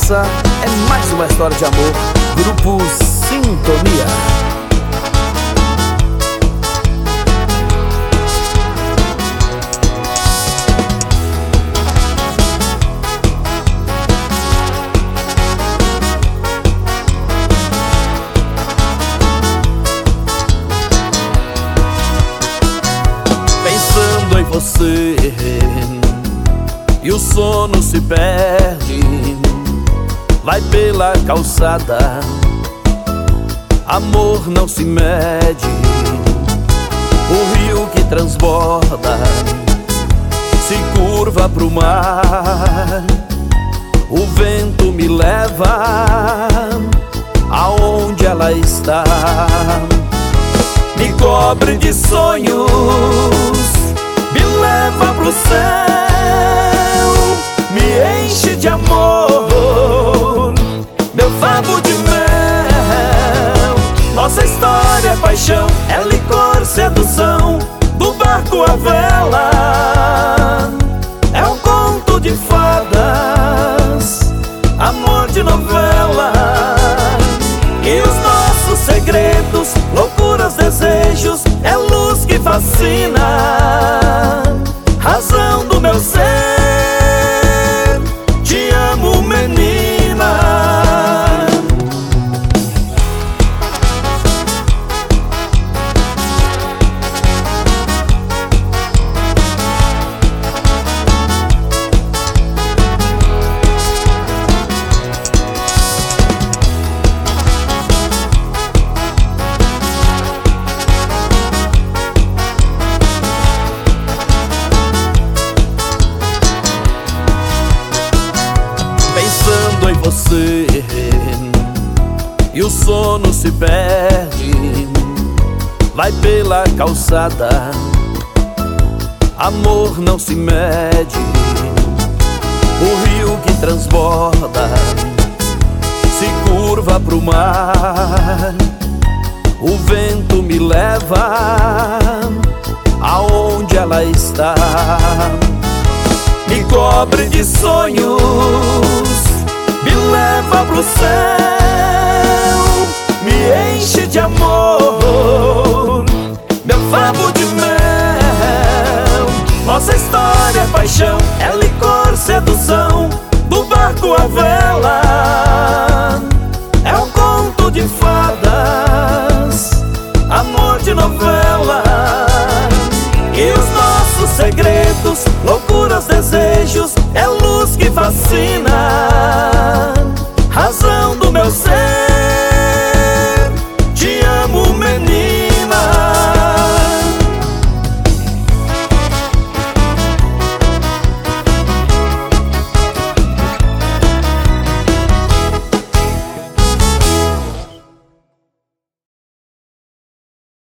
essa é mais uma história de amor. Grupo Sintonia. Pensando em você e o sono se perde, vai pela calçada, amor não se mede. O rio que transborda se curva pro mar, o vento me leva aonde ela está. Me cobre de sonhos, me leva pro céu, me enche de amor, meu favo de mel. Nossa história é paixão, é licor, sedução, do barco à vela. É um conto de fadas, amor de novela. E os nossos segredos, loucuras, desejos, é luz que fascina, razão do meu ser. Te amo, menina. Pensando em você e o sono se perde, vai pela calçada, amor não se mede. O rio que transborda se curva pro mar, o vento me leva aonde ela está. Me cobre de sonhos, me leva pro céu, me enche de amor, meu favo de mel. Nossa história é paixão, é licor, sedução, do barco à vela.